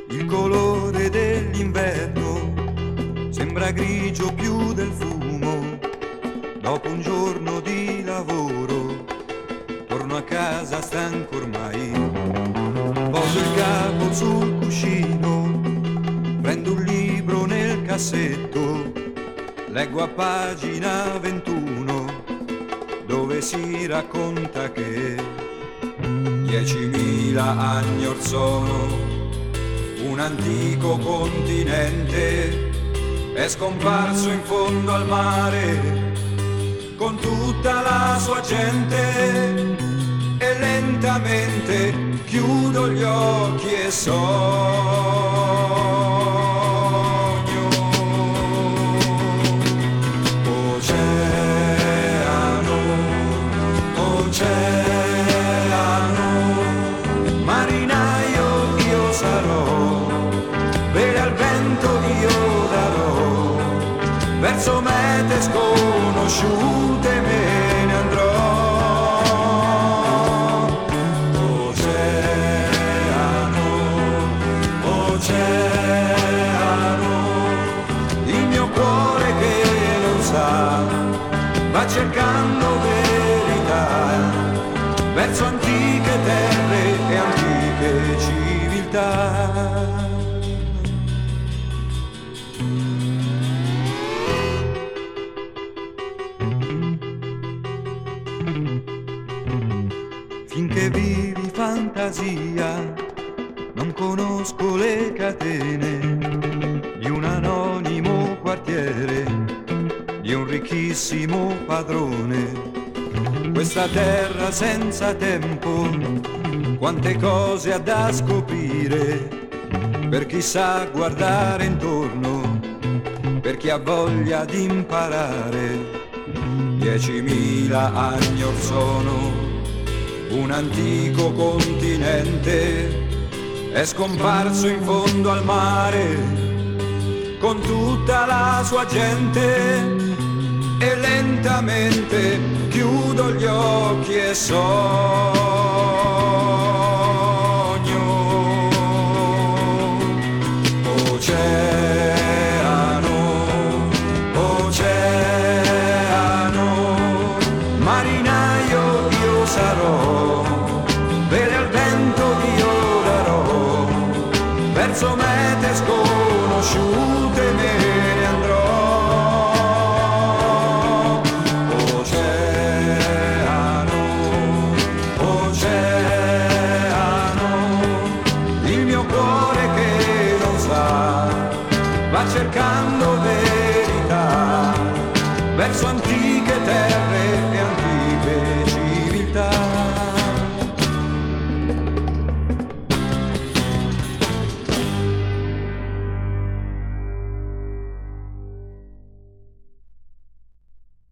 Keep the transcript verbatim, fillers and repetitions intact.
Il colore dell'inverno sembra grigio più del fumo. Dopo un giorno di lavoro torno a casa stanco ormai. Poso il capo sul cuscino, prendo un libro nel cassetto, leggo a pagina ventuno dove si racconta che diecimila anni or sono un antico continente è scomparso in fondo al mare con tutta la sua gente e lentamente chiudo gli occhi e sogno. Oceano, oceano, marinaio io sarò, vele al vento io darò, verso mete sconosciute me ne andrò. Oceano, oceano, il mio cuore che non sa, va cercando verità, verso antiche terre e antiche civiltà. Finché vivi fantasia, non conosco le catene di un anonimo quartiere, di un ricchissimo padrone. Questa terra senza tempo, quante cose ha da scoprire, per chi sa guardare intorno, per chi ha voglia di imparare. Diecimila anni or sono un antico continente è scomparso in fondo al mare con tutta la sua gente e lentamente chiudo gli occhi e sogno. Oceano, oceano, marinaio io sarò, vele al vento io darò, verso mete sconosciute me ne andrò. Oceano, oceano, il mio cuore che non sa, va cercando verità, verso antiche terre